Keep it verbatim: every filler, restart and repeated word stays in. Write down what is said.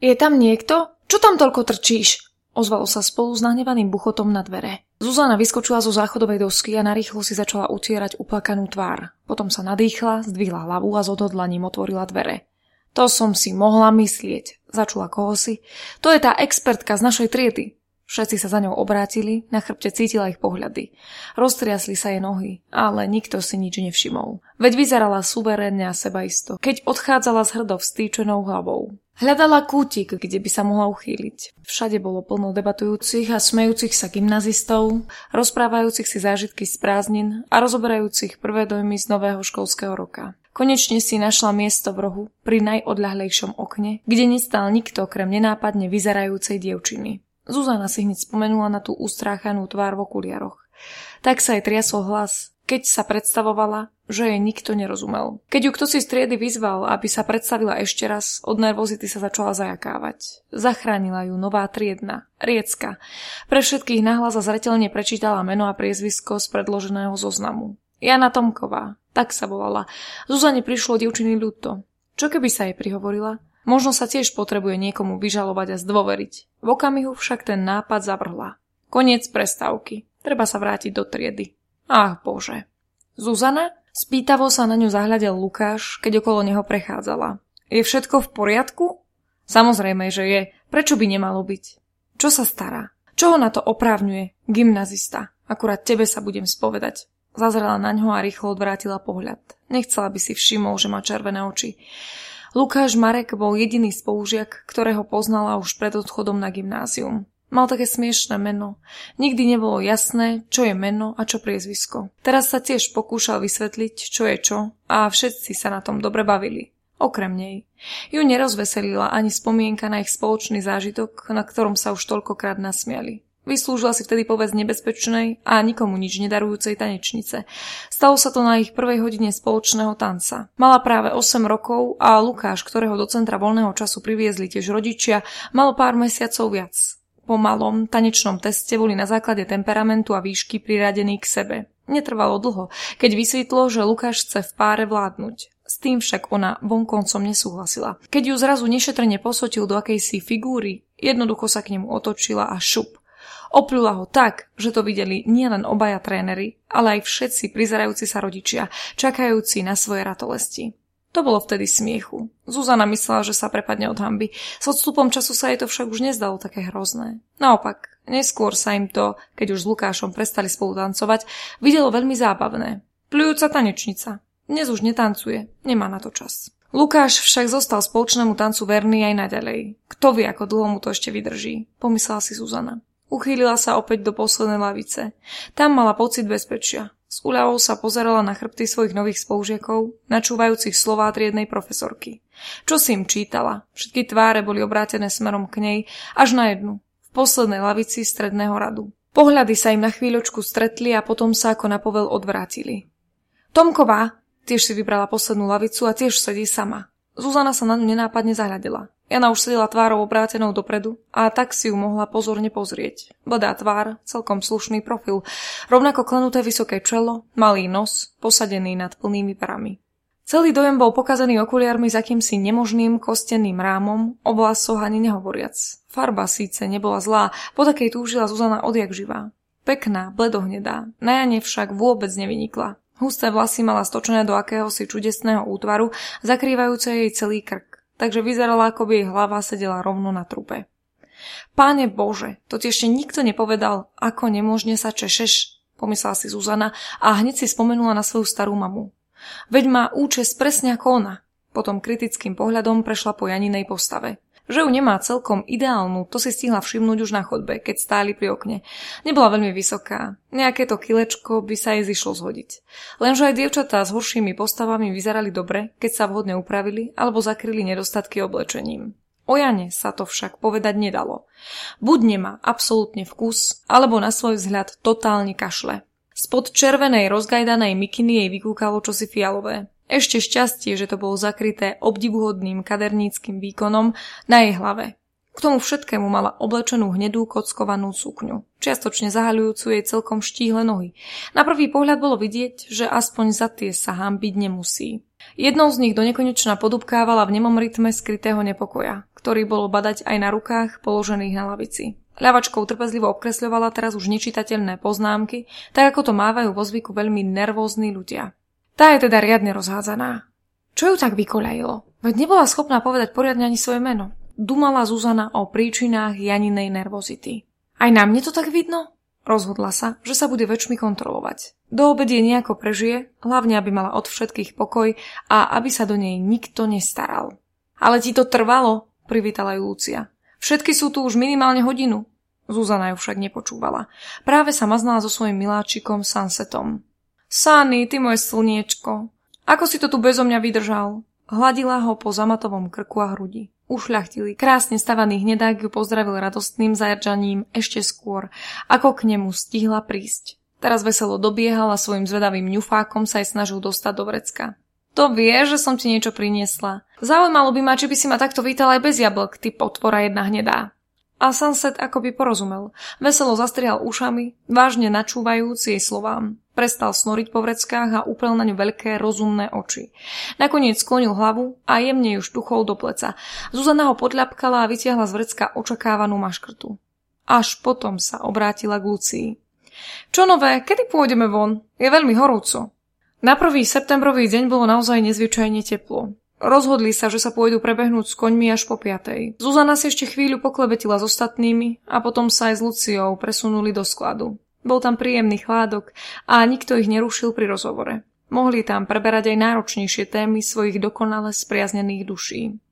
Je tam niekto? Čo tam toľko trčíš? Ozvalo sa spolu s nahnevaným buchotom na dvere. Zuzana vyskočila zo záchodovej dosky a narýchlo si začala utierať uplakanú tvár. Potom sa nadýchla, zdvihla hlavu a s odhodlaním otvorila dvere. To som si mohla myslieť, začula kohosi. To je tá expertka z našej triedy. Všetci sa za ňou obrátili, na chrbte cítila ich pohľady. Roztriasli sa jej nohy, ale nikto si nič nevšimol. Veď vyzerala suverénne a sebaisto, keď odchádzala s hrdo vstýčenou hlavou. Hľadala kútik, kde by sa mohla uchýliť. Všade bolo plno debatujúcich a smejúcich sa gymnazistov, rozprávajúcich si zážitky z prázdnin a rozoberajúcich prvé dojmy z nového školského roka. Konečne si našla miesto v rohu pri najodľahlejšom okne, kde nestal nikto okrem nenápadne vyzerajúcej dievčiny. Zuzana si hneď spomenula na tú ustráchanú tvár v okuliaroch. Tak sa jej triasol hlas, keď sa predstavovala, že jej nikto nerozumel. Keď ju kto si z triedy vyzval, aby sa predstavila ešte raz, od nervozity sa začala zajakávať. Zachránila ju nová triedna, Riecka. Pre všetkých nahlas a zreteľne prečítala meno a priezvisko z predloženého zoznamu. Jana Tomková, tak sa volala. Zuzane prišlo dievčiny ľúto. Čo keby sa jej prihovorila? Možno sa tiež potrebuje niekomu vyžalovať a zdôveriť. V okamihu však ten nápad zavrhla. Koniec prestávky. Treba sa vrátiť do triedy. Ach bože. Zuzana? Spýtavo sa na ňu zahľadel Lukáš, keď okolo neho prechádzala. Je všetko v poriadku? Samozrejme, že je. Prečo by nemalo byť? Čo sa stará? Čo ho na to oprávňuje? Gymnazista. Akurát tebe sa budem spovedať. Zazrela na ňo a rýchlo odvrátila pohľad. Nechcela by si všimol, že má červené oči. Lukáš Marek bol jediný spolužiak, ktorého poznala už pred odchodom na gymnázium. Mal také smiešné meno. Nikdy nebolo jasné, čo je meno a čo priezvisko. Teraz sa tiež pokúšal vysvetliť, čo je čo, a všetci sa na tom dobre bavili. Okrem nej. Ju nerozveselila ani spomienka na ich spoločný zážitok, na ktorom sa už toľkokrát nasmiali. Vyslúžila si vtedy povesť nebezpečnej a nikomu nič nedarujúcej tanečnice. Stalo sa to na ich prvej hodine spoločného tanca. Mala práve osem rokov a Lukáš, ktorého do centra voľného času priviezli tiež rodičia, mal pár mesiacov viac. Po malom tanečnom teste boli na základe temperamentu a výšky priradení k sebe. Netrvalo dlho, keď vysvetlo, že Lukáš chce v páre vládnuť. S tým však ona vonkoncom nesúhlasila. Keď ju zrazu nešetrne posotil do akejsi figúry, jednoducho sa k nemu otočila a šup. Opľula ho tak, že to videli nielen obaja tréneri, ale aj všetci prizerajúci sa rodičia, čakajúci na svoje ratolesti. To bolo vtedy smiechu. Zuzana myslela, že sa prepadne od hanby. S odstupom času sa jej to však už nezdalo také hrozné. Naopak, neskôr sa im to, keď už s Lukášom prestali spolu tancovať, videlo veľmi zábavné. Pľujúca tanečnica. Dnes už netancuje, nemá na to čas. Lukáš však zostal spoločnému tancu verný aj naďalej. Kto vie, ako dlho mu to ešte vydrží, pomyslela si Zuzana. Uchýlila sa opäť do poslednej lavice. Tam mala pocit bezpečia. S úľavou sa pozerala na chrbty svojich nových spolužiakov, načúvajúcich slová triednej profesorky. Čo si im čítala? Všetky tváre boli obrátené smerom k nej, až na jednu, v poslednej lavici stredného radu. Pohľady sa im na chvíľočku stretli a potom sa ako na povel odvrátili. Tomková tiež si vybrala poslednú lavicu a tiež sedí sama. Zuzana sa na ňu nenápadne zahľadela. Jana už sedela tvárou obrátenou dopredu a tak si ju mohla pozorne pozrieť. Bledá tvár, celkom slušný profil, rovnako klenuté vysoké čelo, malý nos, posadený nad plnými perami. Celý dojem bol pokazený okuliarmi s akýmsi nemožným kostenným rámom, o vlasoch ani nehovoriac. Farba síce nebola zlá, po takej túžila Zuzana odjak živá. Pekná, bledohnedá, na Jane však vôbec nevynikla. Husté vlasy mala stočené do akéhosi čudesného útvaru, zakrývajúce jej celý krk. Takže vyzerala, ako by jej hlava sedela rovno na trupe. Páne Bože, to ti ešte nikto nepovedal, ako nemožne sa češeš, pomyslela si Zuzana a hneď si spomenula na svoju starú mamu. Veď má účes presne ako ona. Potom kritickým pohľadom prešla po Janinej postave. Že ju nemá celkom ideálnu, to si stihla všimnúť už na chodbe, keď stáli pri okne. Nebola veľmi vysoká. Nejaké to kilečko by sa jej zišlo zhodiť. Lenže aj dievčatá s horšími postavami vyzerali dobre, keď sa vhodne upravili alebo zakryli nedostatky oblečením. O Jane sa to však povedať nedalo. Buď nemá absolútne vkus, alebo na svoj vzhľad totálne kašle. Spod červenej rozgajdanej mikiny jej vykúkalo čosi fialové. Ešte šťastie, že to bolo zakryté obdivuhodným kaderníckym výkonom na jej hlave. K tomu všetkému mala oblečenú hnedú kockovanú sukňu, čiastočne zahaľujúcu jej celkom štíhle nohy. Na prvý pohľad bolo vidieť, že aspoň za tie sa hanbiť nemusí. Jednou z nich donekonečna podúbkávala v nemom rytme skrytého nepokoja, ktorý bolo badať aj na rukách položených na lavici. Ľavačkou trpezlivo obkresľovala teraz už nečitateľné poznámky, tak ako to mávajú vo zvyku veľmi nervózni ľudia. Tá je teda riadne rozhádzaná. Čo ju tak vykoľajilo? Veď nebola schopná povedať poriadne ani svoje meno. Dumala Zuzana o príčinách Janinej nervozity. Aj na mne to tak vidno? Rozhodla sa, že sa bude väčšmi kontrolovať. Do obedie nejako prežije, hlavne aby mala od všetkých pokoj a aby sa do nej nikto nestaral. Ale ti to trvalo, privítala ju Lucia. Všetky sú tu už minimálne hodinu. Zuzana ju však nepočúvala. Práve sa maznala so svojím miláčikom Sunsetom. Sunny, ty moje slniečko, ako si to tu bezo mňa vydržal? Hladila ho po zamatovom krku a hrudi. Ušľachtilý, krásne stavaný hnedák ju pozdravil radostným zajrčaním ešte skôr, ako k nemu stihla prísť. Teraz veselo dobiehal a svojim zvedavým ňufákom sa jej snažil dostať do vrecka. To vie, že som ti niečo priniesla. Zaujímalo by ma, či by si ma takto vítal aj bez jablk, ty potvora jedna hnedá. A Sunset akoby porozumel. Veselo zastrihal ušami, vážne načúvajúc jej slovám. Prestal snoriť po vreckách a uprel na ňu veľké, rozumné oči. Nakoniec sklonil hlavu a jemne ju štuchol do pleca. Zuzana ho podľapkala a vytiahla z vrecka očakávanú maškrtu. Až potom sa obrátila k Lucii. Čo nové, kedy pôjdeme von? Je veľmi horúco. Na prvý septembrový deň bolo naozaj nezvyčajne teplo. Rozhodli sa, že sa pôjdu prebehnúť s koňmi až po piatej. Zuzana si ešte chvíľu poklebetila s ostatnými a potom sa aj s Luciou presunuli do skladu. Bol tam príjemný chládok a nikto ich nerušil pri rozhovore. Mohli tam preberať aj náročnejšie témy svojich dokonale spriaznených duší.